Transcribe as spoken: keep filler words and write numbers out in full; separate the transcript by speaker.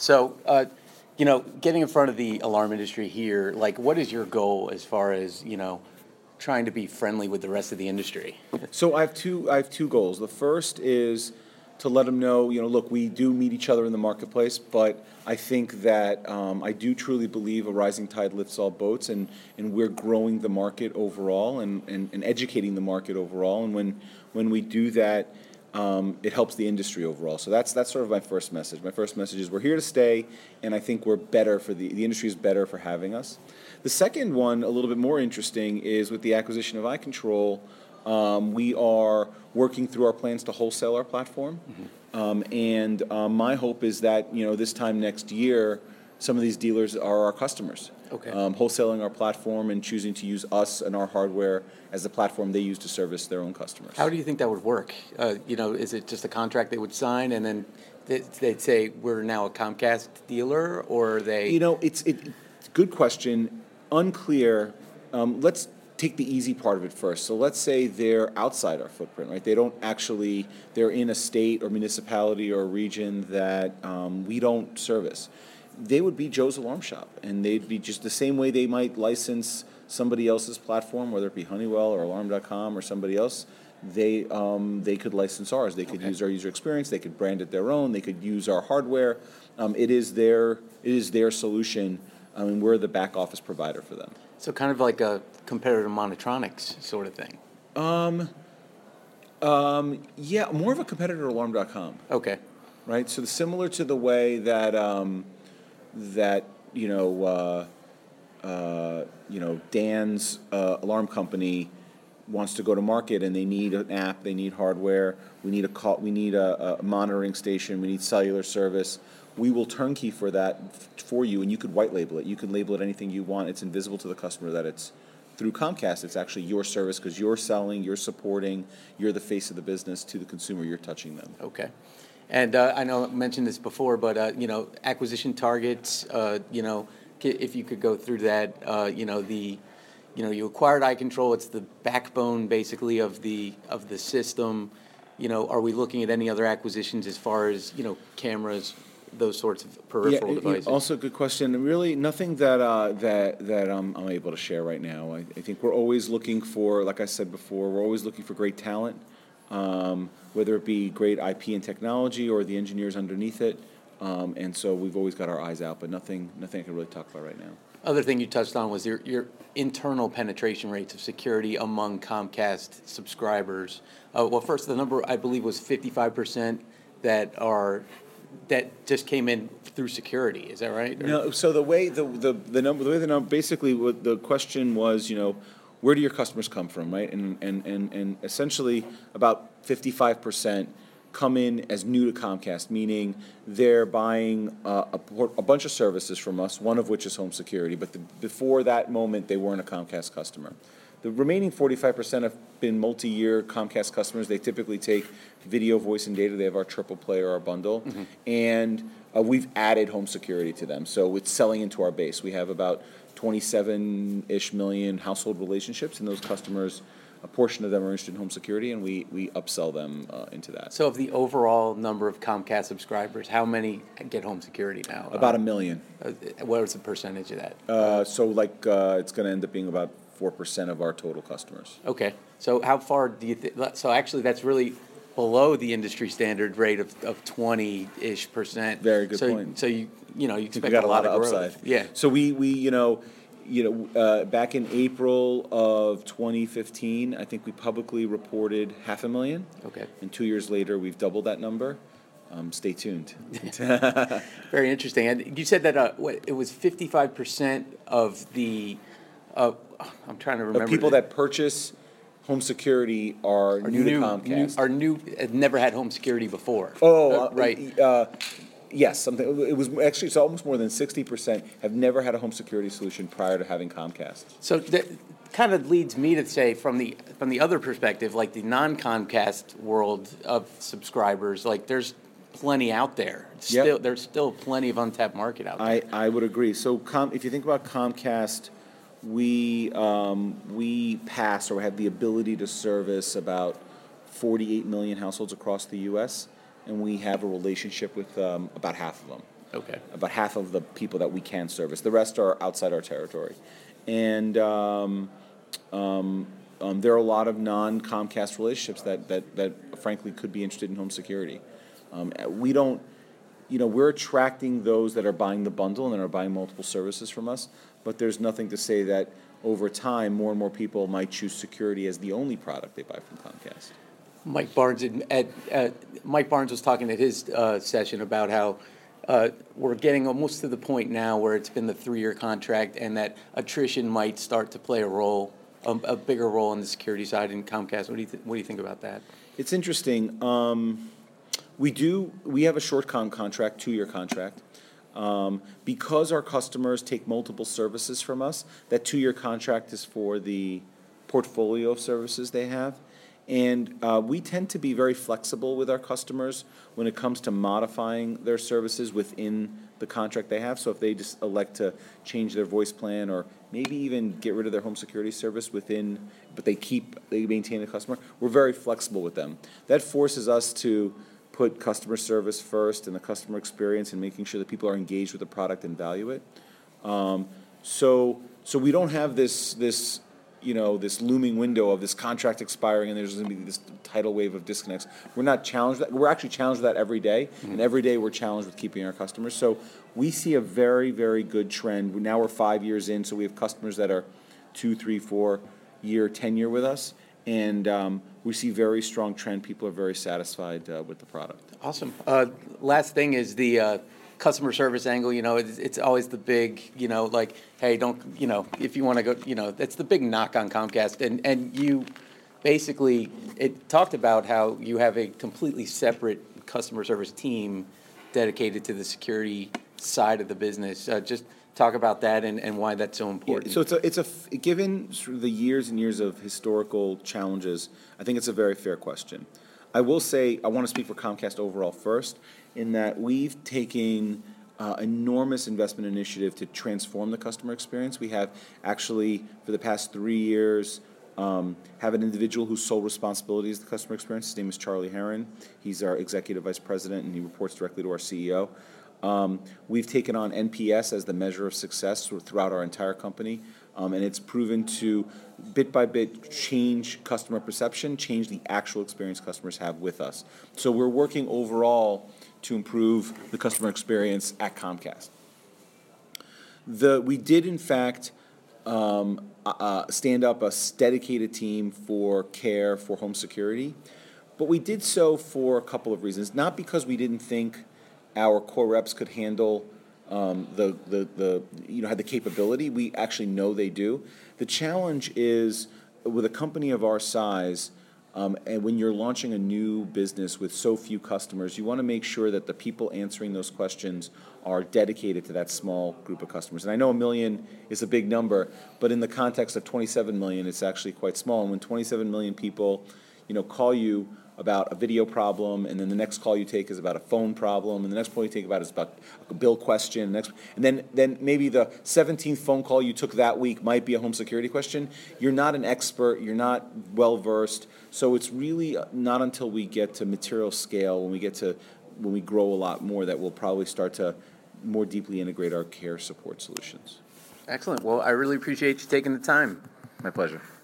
Speaker 1: So, uh, you know, getting in front of the alarm industry here, like, what is your goal as far as, you know, trying to be friendly with the rest of the industry?
Speaker 2: So I have two. I have two goals. The first is to let them know, you know, look, we do meet each other in the marketplace, but I think that um, I do truly believe a rising tide lifts all boats, and, and we're growing the market overall and, and, and educating the market overall. And when when we do that, um, it helps the industry overall. So that's that's sort of my first message. My first message is we're here to stay, and I think we're better for the the industry is better for having us. The second one, a little bit more interesting, is with the acquisition of iControl. Um, we are working through our plans to wholesale our platform, mm-hmm. um, and um, my hope is that, you know, this time next year, some of these dealers are our customers.
Speaker 1: Okay.
Speaker 2: Um, wholesaling our platform and choosing to use us and our hardware as the platform they use to service their own customers.
Speaker 1: How do you think that would work? Uh, you know, is it just a contract they would sign and then they'd say we're now a Comcast dealer, or are they?
Speaker 2: You know, it's it. Good question. Unclear. Um, let's take the easy part of it first. So let's say they're outside our footprint, right? They don't actually, they're in a state or municipality or region that um, we don't service. They would be Joe's Alarm Shop, and they'd be just the same way they might license somebody else's platform, whether it be Honeywell or Alarm dot com or somebody else. They um, they could license ours. They could
Speaker 1: Okay.
Speaker 2: use our user experience. They could brand it their own. They could use our hardware. Um, it is their it is their solution. I mean, we're the back office provider for them.
Speaker 1: So kind of like a competitor to Monitronics sort of thing.
Speaker 2: Um, um, yeah, more of a competitor to Alarm dot com.
Speaker 1: Okay.
Speaker 2: Right. So similar to the way that um, that you know uh, uh, you know Dan's uh, alarm company wants to go to market, and they need an app, they need hardware, we need a call, we need a, a monitoring station, we need cellular service. We will turnkey for that f- for you, and you could white label it. You could label it anything you want. It's invisible to the customer that it's through Comcast. It's actually your service because you're selling, you're supporting, you're the face of the business to the consumer. You're touching them.
Speaker 1: Okay. And uh, I know I mentioned this before, but uh, you know, acquisition targets. Uh, you know, ki- if you could go through that. Uh, you know, the, you know, you acquired iControl. It's the backbone, basically, of the of the system. You know, are we looking at any other acquisitions as far as, you know, cameras, those sorts of peripheral
Speaker 2: yeah,
Speaker 1: devices?
Speaker 2: Also, a good question. Really, nothing that uh, that that um, I'm able to share right now. I, I think we're always looking for, like I said before, we're always looking for great talent, um, whether it be great I P and technology or the engineers underneath it. Um, and so we've always got our eyes out, but nothing nothing I can really talk about right now.
Speaker 1: Other thing you touched on was your, your internal penetration rates of security among Comcast subscribers. Uh, well, first, the number I believe was fifty-five percent that are that just came in through security. Is that right? Or?
Speaker 2: No. So the way the the the number the way the number basically what the question was, you know, where do your customers come from, right? And and and and essentially about fifty-five percent come in as new to Comcast, meaning they're buying uh, a, por- a bunch of services from us, one of which is home security, but the, before that moment, they weren't a Comcast customer. The remaining forty-five percent have been multi-year Comcast customers. They typically take video, voice, and data. They have our triple play or our bundle, mm-hmm. and uh, we've added home security to them. So it's selling into our base. We have about twenty-seven-ish million household relationships, and those customers, a portion of them are interested in home security, and we, we upsell them uh, into that.
Speaker 1: So of the overall number of Comcast subscribers, how many get home security now?
Speaker 2: About a million.
Speaker 1: Uh, what is the percentage of that?
Speaker 2: Uh, so like uh, it's going to end up being about four percent of our total customers.
Speaker 1: Okay. So how far do you think? So actually that's really below the industry standard rate of, of twenty-ish percent.
Speaker 2: Very good
Speaker 1: so,
Speaker 2: point.
Speaker 1: So you you know you expect
Speaker 2: we got
Speaker 1: a lot,
Speaker 2: lot
Speaker 1: of
Speaker 2: of
Speaker 1: growth.
Speaker 2: upside.
Speaker 1: Yeah.
Speaker 2: So we, we you know, you know, uh, back in April of twenty fifteen, I think we publicly reported half a million.
Speaker 1: Okay.
Speaker 2: And two years later, we've doubled that number. Um, stay tuned.
Speaker 1: Very interesting. And you said that uh, what, it was fifty-five percent of the, uh, I'm trying to remember.
Speaker 2: Of people
Speaker 1: the,
Speaker 2: that purchase home security are,
Speaker 1: are
Speaker 2: new,
Speaker 1: new
Speaker 2: to Comcast.
Speaker 1: New, are new, had never had home security before.
Speaker 2: Oh,
Speaker 1: uh, right.
Speaker 2: Uh, yes, something. It was actually it's almost more than sixty percent have never had a home security solution prior to having Comcast.
Speaker 1: So that kind of leads me to say, from the from the other perspective, like the non-Comcast world of subscribers, like there's plenty out there. Still,
Speaker 2: Yep.
Speaker 1: there's still plenty of untapped market out there.
Speaker 2: I, I would agree. So com, if you think about Comcast, we um, we pass or have the ability to service about forty-eight million households across the U S, and we have a relationship with um, about half of them.
Speaker 1: Okay.
Speaker 2: About half of the people that we can service. The rest are outside our territory. And um, um, um, there are a lot of non-Comcast relationships that, that, that frankly could be interested in home security. Um, we don't, you know, we're attracting those that are buying the bundle and that are buying multiple services from us, but there's nothing to say that over time, more and more people might choose security as the only product they buy from Comcast.
Speaker 1: Mike Barnes, at, at, at, Mike Barnes was talking at his uh, session about how uh, we're getting almost to the point now where it's been the three-year contract and that attrition might start to play a role, a, a bigger role on the security side in Comcast. What do you, th- what do you think about that?
Speaker 2: It's interesting. Um, we do, we have a short com contract, two-year contract. Um, because our customers take multiple services from us, that two-year contract is for the portfolio of services they have. And uh, we tend to be very flexible with our customers when it comes to modifying their services within the contract they have. So if they just elect to change their voice plan or maybe even get rid of their home security service within, but they keep, they maintain the customer, we're very flexible with them. That forces us to put customer service first and the customer experience and making sure that people are engaged with the product and value it. Um, so, so we don't have this, this, you know, this looming window of this contract expiring and there's going to be this tidal wave of disconnects. We're not challenged. That, we're actually challenged with that every day, mm-hmm. and every day we're challenged with keeping our customers. So we see a very, very good trend. Now we're five years in, so we have customers that are two, three, four year tenure with us, and um, we see very strong trend. People are very satisfied uh, with the product.
Speaker 1: Awesome. Uh, last thing is the uh, customer service angle. You know, it's, it's always the big, you know, like, hey, don't, you know, if you want to go, you know, that's the big knock on Comcast. And, and you basically, it talked about how you have a completely separate customer service team dedicated to the security side of the business. Uh, just talk about that and, and why that's so important.
Speaker 2: Yeah, so it's a, it's a, f- given sort of the years and years of historical challenges, I think it's a very fair question. I will say, I want to speak for Comcast overall first, in that we've taken uh, enormous investment initiative to transform the customer experience. We have actually, for the past three years, um, have an individual whose sole responsibility is the customer experience. His name is Charlie Herron. He's our executive vice president, and he reports directly to our C E O. Um, we've taken on N P S as the measure of success throughout our entire company, um, and it's proven to, bit by bit, change customer perception, change the actual experience customers have with us. So we're working overall to improve the customer experience at Comcast. The, we did, in fact, um, uh, stand up a dedicated team for care for home security, but we did so for a couple of reasons. Not because we didn't think our core reps could handle um, the, the, the, you know, had the capability. We actually know they do. The challenge is, with a company of our size, um, and when you're launching a new business with so few customers, you want to make sure that the people answering those questions are dedicated to that small group of customers. And I know a million is a big number, but in the context of twenty-seven million, it's actually quite small. And when twenty-seven million people, you know, call you about a video problem, and then the next call you take is about a phone problem, and the next call you take about is about a bill question, next, and then, then maybe the seventeenth phone call you took that week might be a home security question. You're not an expert, you're not well-versed, so it's really not until we get to material scale, when we get to, when we grow a lot more, that we'll probably start to more deeply integrate our care support solutions.
Speaker 1: Excellent. Well, I really appreciate you taking the time.
Speaker 2: My pleasure.